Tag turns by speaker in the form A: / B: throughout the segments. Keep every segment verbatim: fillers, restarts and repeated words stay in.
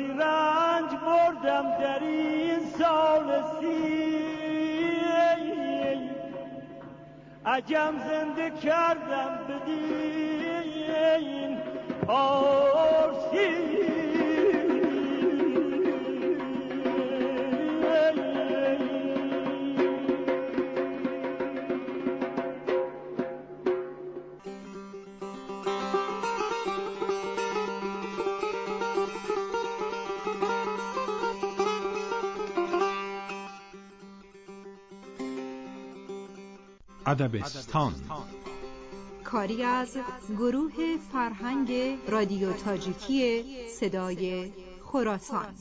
A: بسی رنج بردم در این سال سی، عجم زنده کردم بدین آرسی.
B: ادبستان،
C: کاری از گروه فرهنگ رادیو تاجیکی صدای خراسان.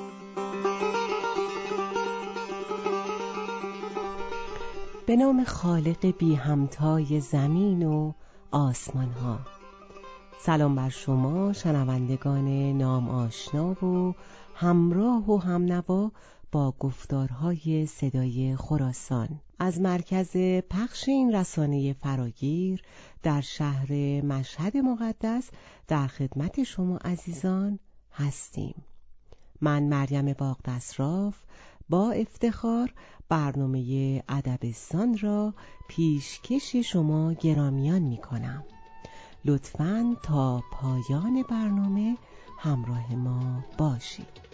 D: به نام خالق بی همتای زمین و آسمان ها. سلام بر شما شنوندگان نام آشنا و همراه و همنوا با گفتارهای صدای خراسان. از مرکز پخش این رسانه فراگیر در شهر مشهد مقدس در خدمت شما عزیزان هستیم. من مریم باغ-دستراف با افتخار برنامه ادبستان را پیشکش شما گرامیان می کنم. لطفاً تا پایان برنامه همراه ما باشید.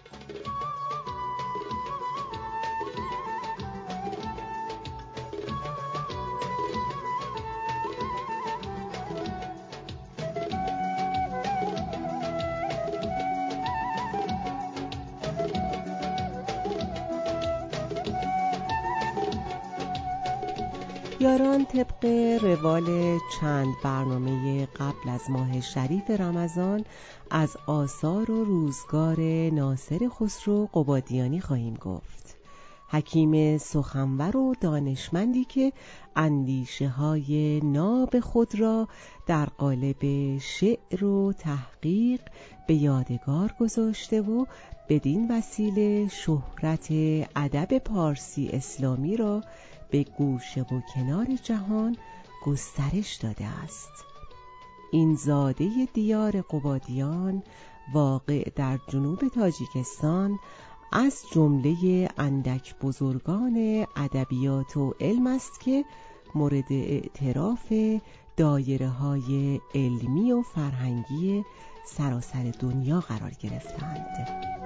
D: یاران طبق روال چند برنامه قبل از ماه شریف رمضان از آثار و روزگار ناصر خسرو قبادیانی خواهیم گفت. حکیم سخنور و دانشمندی که اندیشه های ناب خود را در قالب شعر و تحقیق به یادگار گذاشته و بدین وسیله شهرت ادب پارسی اسلامی را به گوشه و کنار جهان گسترش داده است. این زاده دیار قبادیان واقع در جنوب تاجیکستان از جمله اندک بزرگان ادبیات و علم است که مورد اعتراف دایره های علمی و فرهنگی سراسر دنیا قرار گرفتند.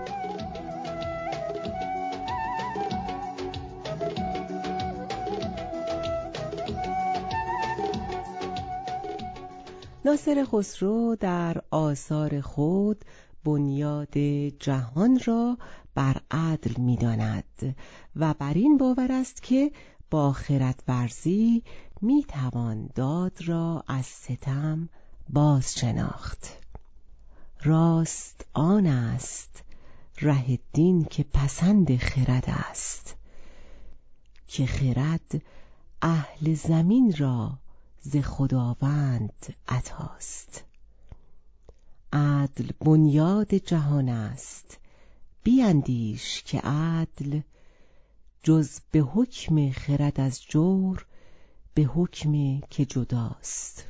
D: ناصر خسرو در آثار خود بنیاد جهان را بر عدل می‌داند و بر این باور است که با خردورزی می‌توان داد را از ستم باز شناخت. راست آن است ره دین که پسند خرد است، که خرد اهل زمین را ز خداوند عطاست. عدل بنیاد جهان است، بیندیش که عدل جز به حکم خرد از جور به حکم که جداست.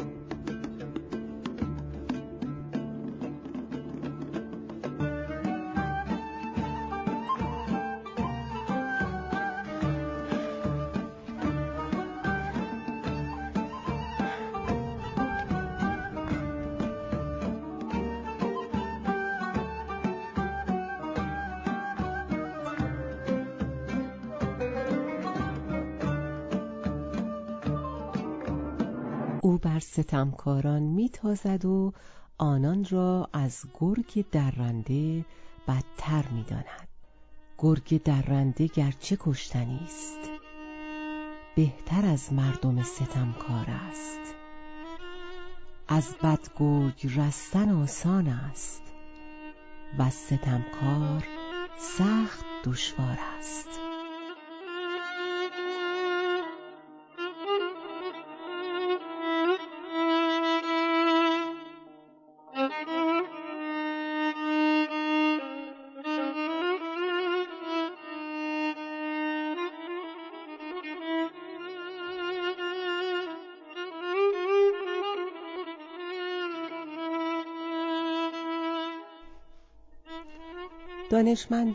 D: او بر ستمکاران میتازد و آنان را از گرگ درنده بدتر میداند. گرگ درنده گرچه کشتنی است، بهتر از مردم ستمکار است. از بد گرگ رستن آسان است و از ستمکار سخت دشوار است. دانشمند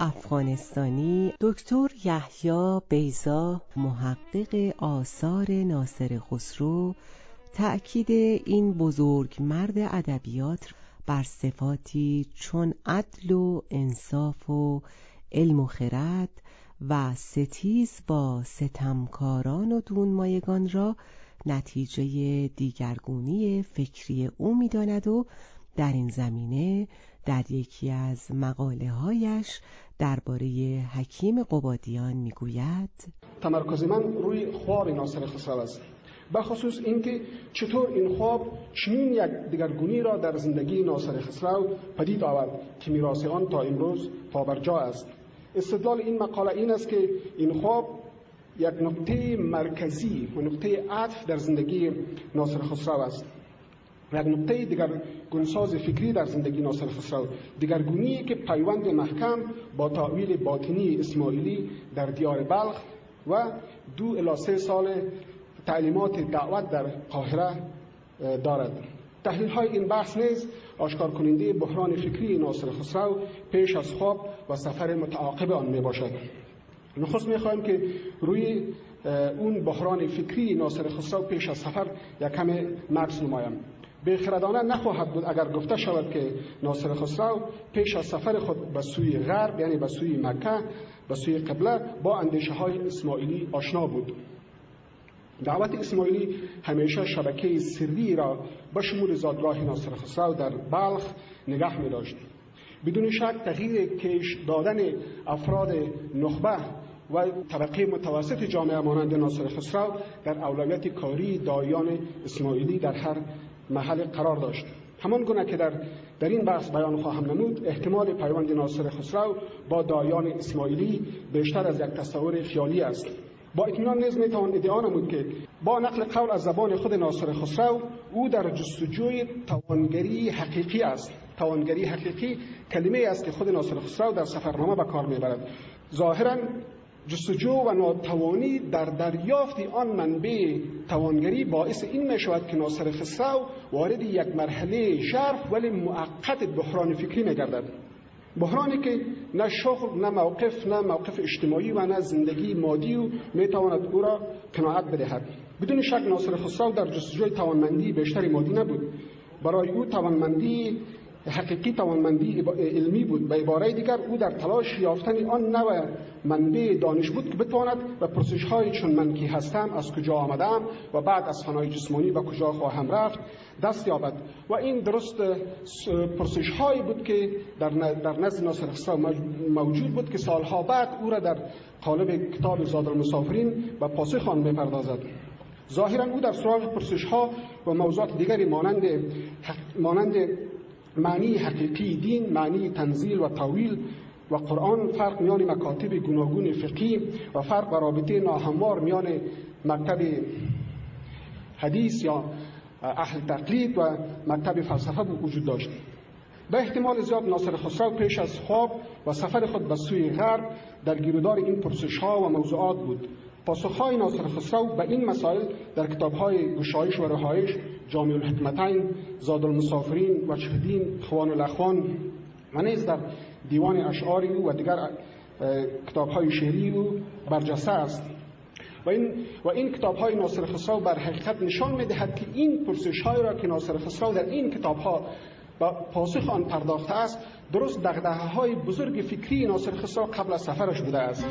D: افغانستانی دکتر یحیی بیضا، محقق آثار ناصر خسرو، تأکید این بزرگ مرد ادبیات بر صفاتی چون عدل و انصاف و علم و خرد و ستیز با ستمکاران و دونمایگان را نتیجه دیگرگونی فکری او می‌داند و در این زمینه در یکی از مقاله هایش درباره حکیم قبادیان میگوید:
B: تمرکز من روی خواب ناصر خسرو است، به خصوص اینکه چطور این خواب چنین یک دگرگونی را در زندگی ناصر خسرو پدید آورد که میراث آن تا امروز پابرجا است. استدلال این مقاله این است که این خواب یک نقطه مرکزی و نقطه عطف در زندگی ناصر خسرو است، یک نقطه دیگر گونساز فکری در زندگی ناصر خسرو، دیگرگونی که پیوند محکم با تأویل باطنی اسماعیلی در دیار بلخ و دو الی سه سال تعلیمات دعوت در قاهره دارد. تحلیل های این بحث نیز آشکار کننده بحران فکری ناصر خسرو پیش از خواب و سفر متعاقب آن می باشد. نخست می خواهیم که روی اون بحران فکری ناصر خسرو پیش از سفر یک کمی مکث نمایم. بیخردانه نخواهد بود اگر گفته شود که ناصر خسرو پیش از سفر خود به سوی غرب، یعنی به سوی مکه، به سوی قبله، با اندیشه های اسماعیلی آشنا بود. دعوت اسماعیلی همیشه شبکه سری را به شمول زادگاه ناصر خسرو در بلخ نگه می داشت. بدون شک تغییر کش دادن افراد نخبه و طبقه متوسط جامعه مانند ناصر خسرو در اولویت کاری دایان اسماعیلی در هر محل قرار داشت. همان گونه که در در این بحث بیان خواهم نمود، احتمال پیوند ناصر خسرو با دایان اسماعیلی بیشتر از یک تصور خیالی است. با اطمینان نیز میتوان ادعا نمود که با نقل قول از زبان خود ناصر خسرو، او در جستجوی توانگری حقیقی است. توانگری حقیقی کلمه است که خود ناصر خسرو در سفرنامه به کار میبرد. ظاهرا جستجو و ناتوانی در دریافت آن منبع توانگری باعث این می شود که ناصر خسرو وارد یک مرحله ژرف ولی مؤقت بحران فکری می گردد. بحرانی که نه شغل، نه موقف، نه موقف اجتماعی و نه زندگی مادی و می تواند او را قناعت بدهد. بدون شک ناصر خسرو در جستجوی توانمندی بیشتری مادی نبود. برای او توانمندی حقیقی توانمندی علمی بود. به عباره دیگر او در تلاش یافتن آن نوع منبع دانش بود که بتواند به پرسش‌های چون من کی هستم، از کجا آمدم و بعد از فنای جسمانی به کجا خواهم رفت دست یابد. و این درست پرسش‌هایی بود که در در نزد ناصر خسرو موجود بود که سالها بعد او را در قالب کتاب زادالمسافرین به پاسخ آن می‌پردازد. ظاهراً او در سراغ پرسش‌ها و موضوعات دیگری مانند مانند معنی حقیقی دین، معنی تنزیل و تاویل و قرآن، فرق میان مکاتب گوناگون فقهی و فرق و رابطه ناهموار میان مکتب حدیث یا اهل تقلید و مکتب فلسفه وجود داشت. به احتمال زیاد ناصر خسرو پیش از خواب و سفر خود به سوی غرب در گیرودار این پرسش‌ها و موضوعات بود. پاسخ‌های ناصر خسرو به این مسائل در کتاب‌های گشایش و رهایش، جامع الحکمتین، زادالمسافرین، وجه‌الدین، خوان الاخوان و نیز در دیوان اشعار او و دیگر کتاب‌های شعری او برجسته است. و این و این کتاب‌های ناصر خسرو بر حقیقت نشان می‌دهد که این پرسش‌های را که ناصر خسرو در این کتاب‌ها با پاسخ آن پرداخته است، درست دغدغه‌های بزرگ فکری ناصر خسرو قبل از سفرش بوده است.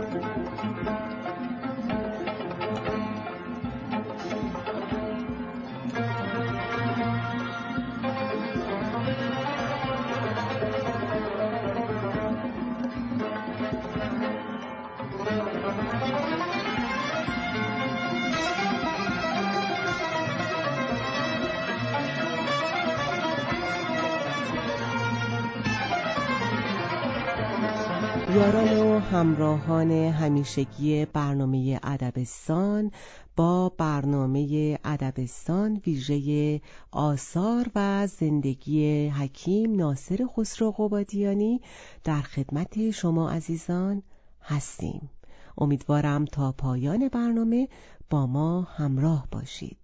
D: یاران و همراهان همیشگی برنامه ادبستان، با برنامه ادبستان ویژه آثار و زندگی حکیم ناصر خسرو قبادیانی در خدمت شما عزیزان هستیم. امیدوارم تا پایان برنامه با ما همراه باشید.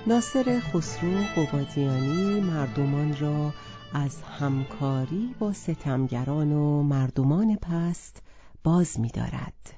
D: ناصر خسرو قبادیانی مردمان را از همکاری با ستمگران و مردمان پست باز می دارد.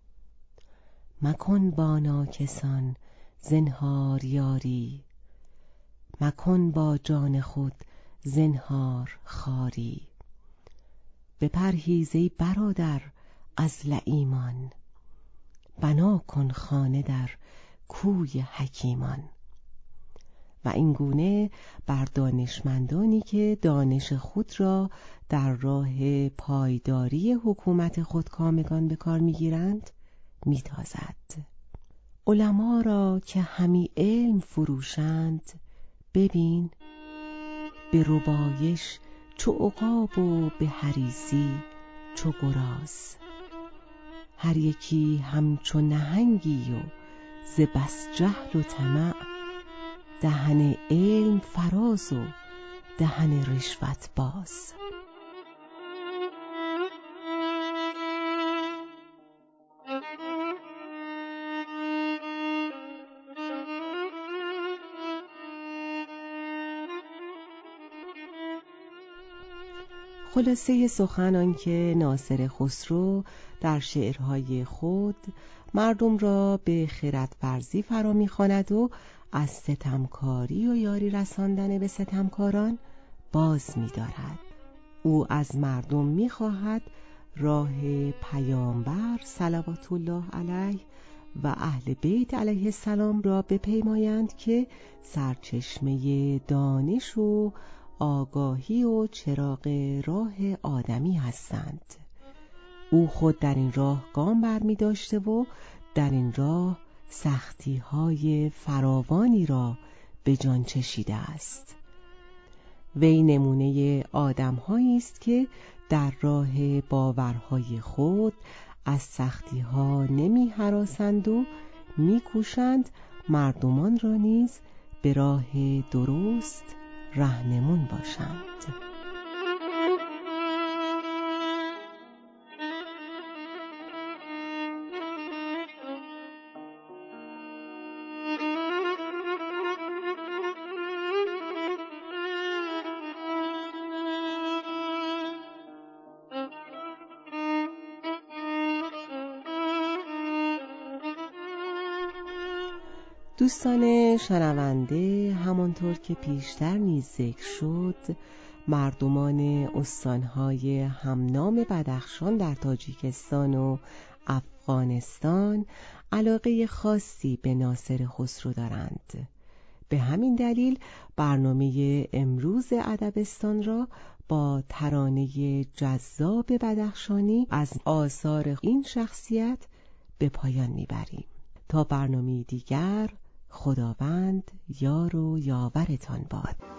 D: مکن با ناکسان زنهار یاری، مکن با جان خود زنهار خاری. بپرهیز ای برادر از لییمان، بنا کن خانه در کوی حکیمان. و این گونه بر دانشمندانی که دانش خود را در راه پایداری حکومت خودکامگان به کار می‌گیرند می‌تازد. علما را که همی علم فروشند، ببین به ربایش چو عقاب و به حریصی چو گراز. هر یکی همچو نهنگی و ز بس جهل و طمع، دهن علم فراز و دهن رشوت باز. خلاصه سخن آن که ناصر خسرو در شعرهای خود مردم را به خردورزی فرا می‌خواند و از ستمکاری و یاری رساندن به ستمکاران باز می‌دارد. او از مردم می‌خواهد راه پیامبر صلوات الله علیه و اهل بیت علیه السلام را بپیمایند که سرچشمه دانش و آگاهی و چراغ راه آدمی هستند. او خود در این راه گام برمی داشته و در این راه سختی های فراوانی را به جان چشیده است. وی نمونه آدم هایی است که در راه باورهای خود از سختی ها نمی هراسند و می کوشند مردمان را نیز به راه درست راهنمون باشند. دوستان شنونده، همانطور که پیشتر نیز ذکر شد، مردمان استانهای همنام بدخشان در تاجیکستان و افغانستان علاقه خاصی به ناصر خسرو دارند. به همین دلیل برنامه امروز ادبستان را با ترانه جذاب بدخشانی از آثار این شخصیت به پایان میبریم. تا برنامه دیگر، خداوند یار و یاورتان باد.